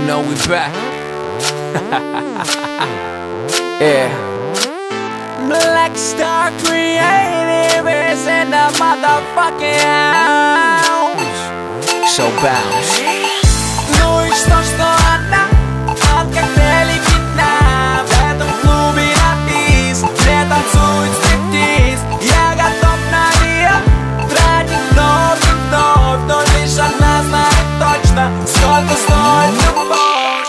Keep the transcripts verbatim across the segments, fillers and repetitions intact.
You know we back. Yeah. Black Star Creative is in the motherfucking house. So bounce. Ну и что, что она от коктейлей видна? В этом клубе на бис, где танцует стриптиз. Я готов на нее тратить вновь и вновь, но лишь она знает точно, сколько стоит любовь.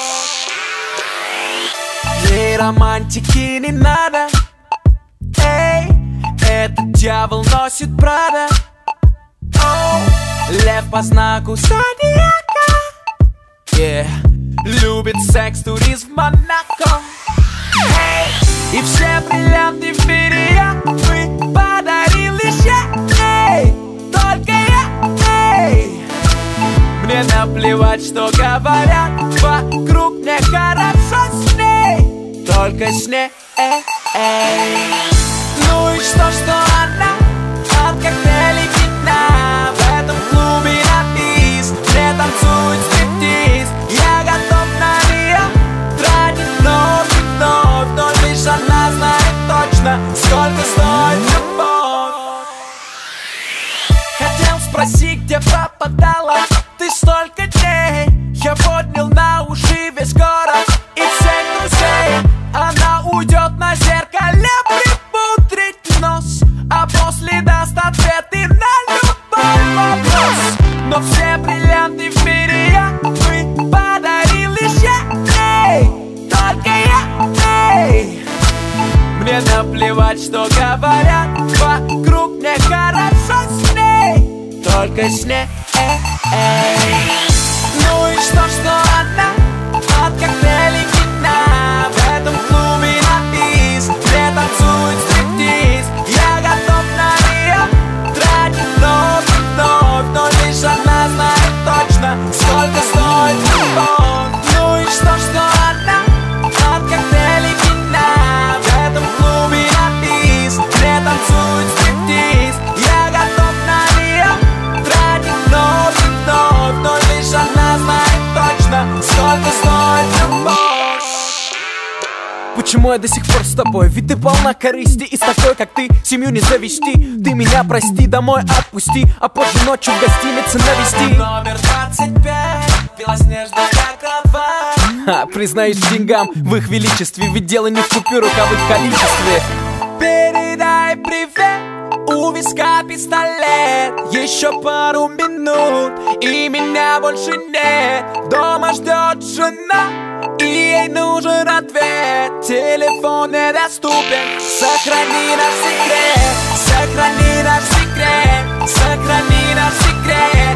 Ей романтики не надо. Эй, этот дьявол носит Прада. Оу, лев по знаку зодиака. Yeah. Любит секс, туризм в Монако. Эй, и все бриллианты в мире я бы подарил лишь я. Эй, только я. Эй, мне наплевать, что говорят вокруг, мне хорошо с ней, только с ней. Эй, эй. Ну и что, что она от коктейлей видна? В этом клубе на бис, где танцует стриптиз. Я готов на нее тратить вновь и вновь, но лишь она знает точно, сколько стоит любовь. Хотел спросить, где пропадала ты столько дней. Я поднял на уши весь город и всех друзей. Она уйдет на зеркале, припудрить нос, а после даст ответы на любой вопрос. Но все бриллианты в мире я бы подарил лишь я. Эй, только я. Эй, мне наплевать, что говорят вокруг, мне хорошо с ней, только с ней. Эй, эй. Ну и что, что она от коктейлей видна? В этом клубе на бис, где танцует стриптиз. Я готов на нее тратить вновь и вновь, но лишь она знает точно, сколько стоит любовь. Ну и что, что она от коктейлей видна? В этом клубе на бис, где танцует стриптиз. Я готов на нее тратить вновь и вновь, но лишь она знает точно, сколько стоит любовь. Почему я до сих пор с тобой? Ведь ты полна корысти, и с такой, как ты, семью не завести. Ты меня прости, домой отпусти, а позже ночью в гостинице навести. Номер двадцать пять, белоснежная кровать. Ха, признаюсь деньгам в их величестве, ведь дело не в купюрах, а в их количестве. Передай привет, у виска пистолет. Еще пару минут, и меня больше нет. Дома ждет жена, и ей нужен ответ. Телефон недоступен, сохрани наш секрет. Сохрани наш секрет, сохрани наш секрет.